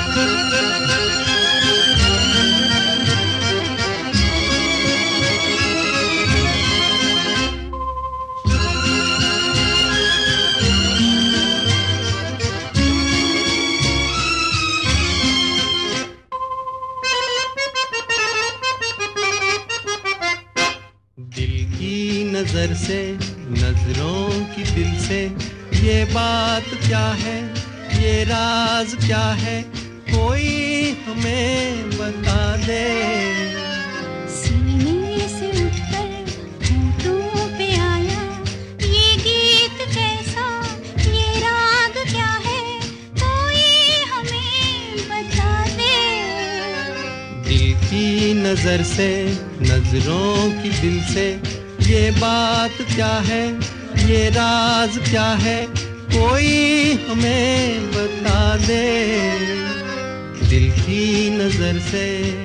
नजर से नजरों की दिल से ये बात क्या है, ये राज क्या है, कोई हमें बता दे। सीने से उठकर होठों पे आया ये गीत कैसा, ये राग क्या है, कोई हमें बता दे। दिल की नजर से नजरों की दिल से ये बात क्या है, ये राज क्या है, कोई हमें बता दे। दिल की नजर से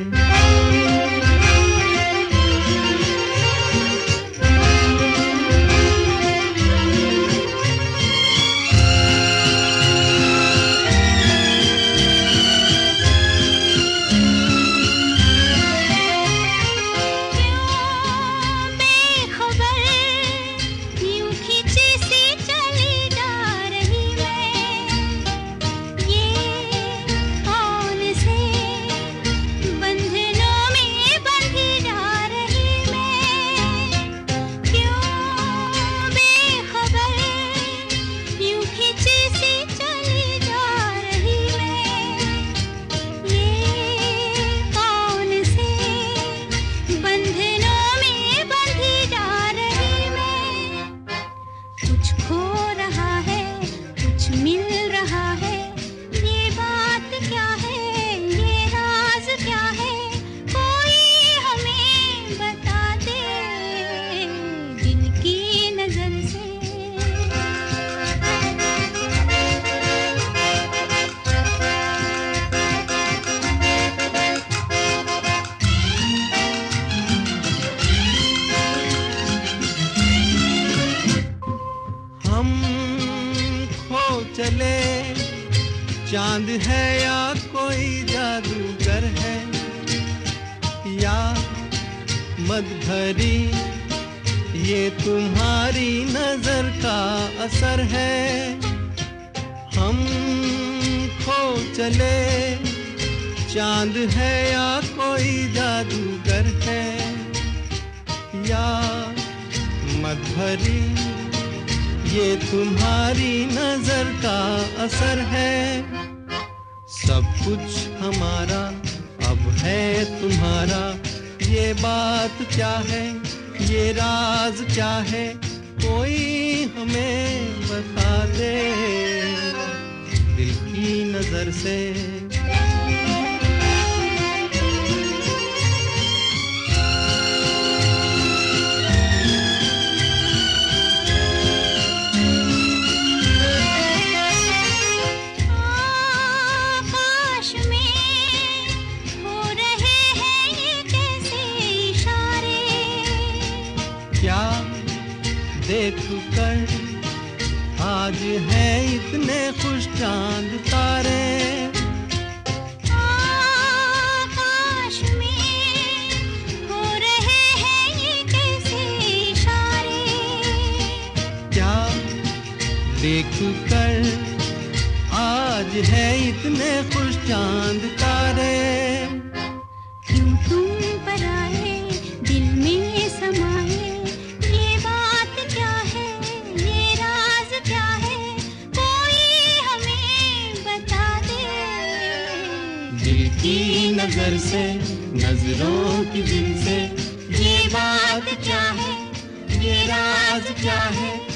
चले, चांद है या कोई जादूगर है, या मद भरी ये तुम्हारी नजर का असर है। हम खो चले, चांद है या कोई जादूगर है, या मद भरी ये तुम्हारी नजर का असर है। सब कुछ हमारा अब है तुम्हारा, ये बात क्या है, ये राज क्या है, कोई हमें बता दे। दिल की नजर से देख कर आज है इतने खुश चांद तारे, आकाश में हो रहे हैं ये कैसे इशारे। क्या देख कर आज है इतने खुश चांद तारे। क्यों तुम पर आए दिल में समाए, दिल की नजर से नजरों की दिल से ये बात क्या है, ये राज क्या है,